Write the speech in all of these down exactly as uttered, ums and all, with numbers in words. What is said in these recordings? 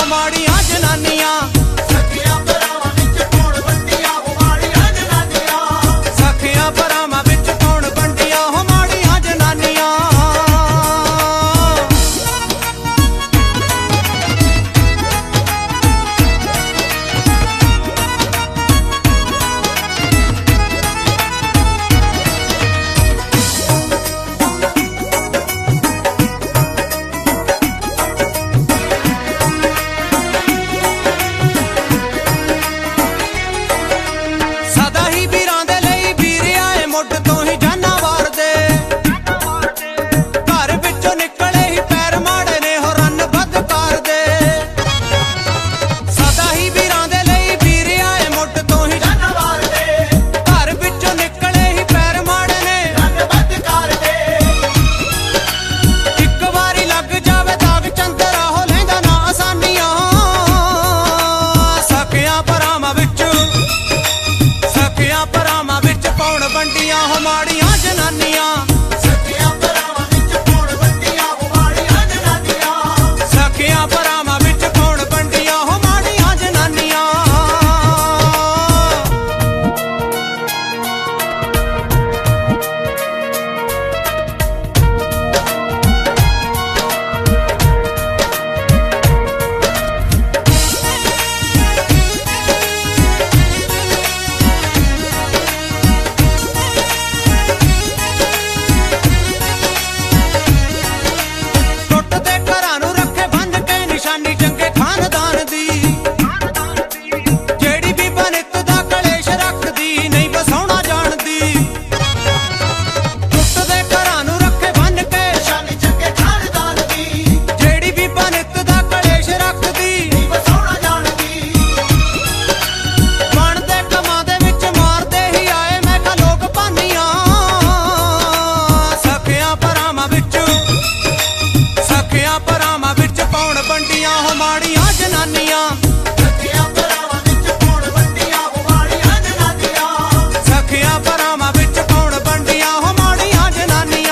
माड़ियां जनानियां। सखियां भरावां विच कौन बंडियां हो माड़ियां जनानियां। सखियां भरावां विच कौन बंडियां हो माड़ियां जनानियां। बंडियां हो माड़ियां जनानियां। सखियां भरावां विच कौन बंडियां हो माड़ियां जनानियां। सखियां भरावां विच कौन बंडियां हो माड़ियां जनानियां। चंगे खानदान दी जेड़ी भी बनित दा कलेश रखदी नहीं बसाउणा जानदी। टुट दे घरां नूं रखे बन के निशानी चंगे खानदान दी जेड़ी भी बनित दा कलेश रखदी नहीं बसाउणा जानदी। बण दे कमां दे विच मारदे ही आए मैं कहा लोक भानियां। सखियां भरावां विच सखियां भरावां विच कौन बंडियां हो माड़ियां जनानियां। सखियां भरावां विच कौन बंडियां हो माड़ियां जनानियां। सखियां भरावां विच कौन बंडियां हो माड़ियां जनानियां।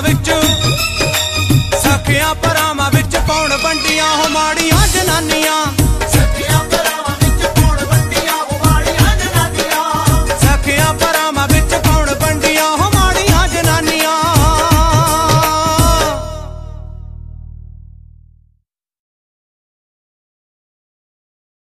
सखियां भरावां विच कौन बंडियां हो माड़ियां जनानियां।